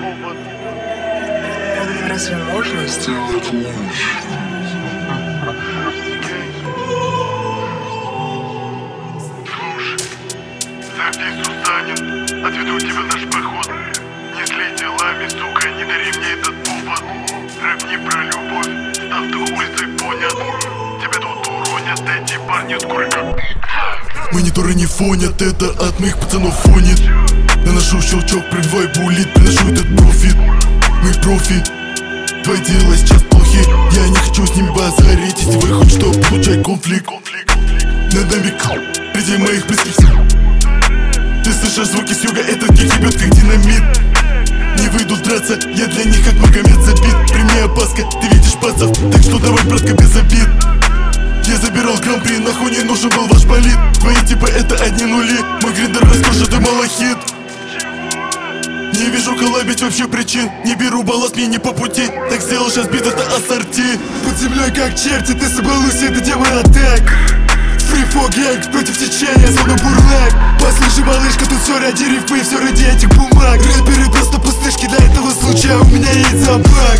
повод. Разве можно сделать лучше? Сергей Сусанин, отведу тебя в наш поход. Не зли делами, сука, не дари мне этот повод. Рэп не про любовь, став ты улицей понят. Тебя тут уронят эти парни скоро как... Мониторы не фонят, это от моих пацанов фонит. Наношу щелчок, прибиваю булит, приношу этот профит. Мы профи, твои дела сейчас плохи. Я не хочу с ним базарить, если вы хоть что, получай конфликт. Над нами среди моих близких. Ты слышишь звуки с юга, этот кик ебет как динамит. Не выйдут драться, я для них как Магомед забит. При мне опаска, ты видишь пацав, так что давай, братка, без обид. Я забирал гран-при, нахуй не нужен был ваш болид. Твои типы это одни нули, мой гриндер роскошь, ты малахит. Не вижу коллабить вообще причин, не беру балласт, мне не по пути. Так сделал сейчас бит, это ассорти. Под землей как черти, ты собрался, это демон атак. Фрифо гэнг против течения, зона бурлак. Послушай, малышка, тут все ради рифмы, все ради этих бумаг. Рэперы просто пустышки, для этого случая у меня есть зоопарк.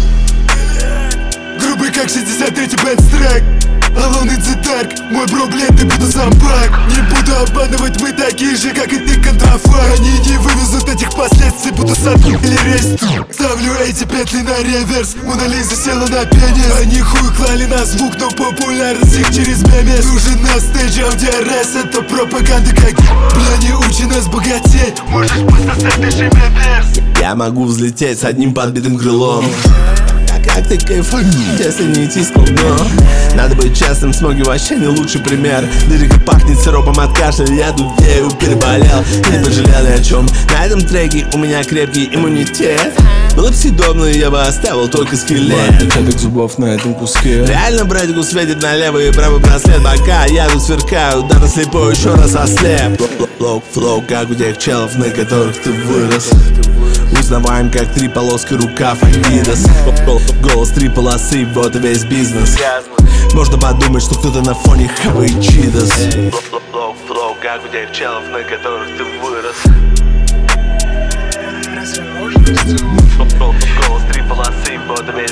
Грубый как 63-й бэндстрак. Alone in the dark, мой бро, блядь, ты буду зомбак. Не буду обманывать, мы такие же, как и ты, контрафак. Они не вывезут этих последствий, буду саду или рейсту. Ставлю эти петли на реверс, Мона Лиза села на пенис. Они хуй клали на звук, но популярность их через мемес. Нужен на стейдже аудиорез, это пропаганда как... Бля, не учи нас богатеть, можешь просто стать нашей мемерс. Я могу взлететь с одним подбитым крылом. Как ты кайфуешь, если не идти с дно? Надо быть честным, смоги вообще не лучший пример. Лирика пахнет сиропом от кашля, я дудею, переболел. Не пожалел ни о чем. На этом треке у меня крепкий иммунитет. Было бы съедобно, я бы оставил только скелет. Отпечаток зубов на этом куске. Реально братику светит на левый и правый браслет. Пока я тут сверкаю, да на слепой еще раз ослеп. Флоу, как у тех челов, на которых ты вырос. Узнаваем, как три полоски рукав Адидас. Голос три полосы, вот и весь бизнес. Можно подумать, что кто-то на фоне хавает чидас. Флоу, как у тех челов, на которых ты вырос. Разве можно Голос три полосы, вот и весь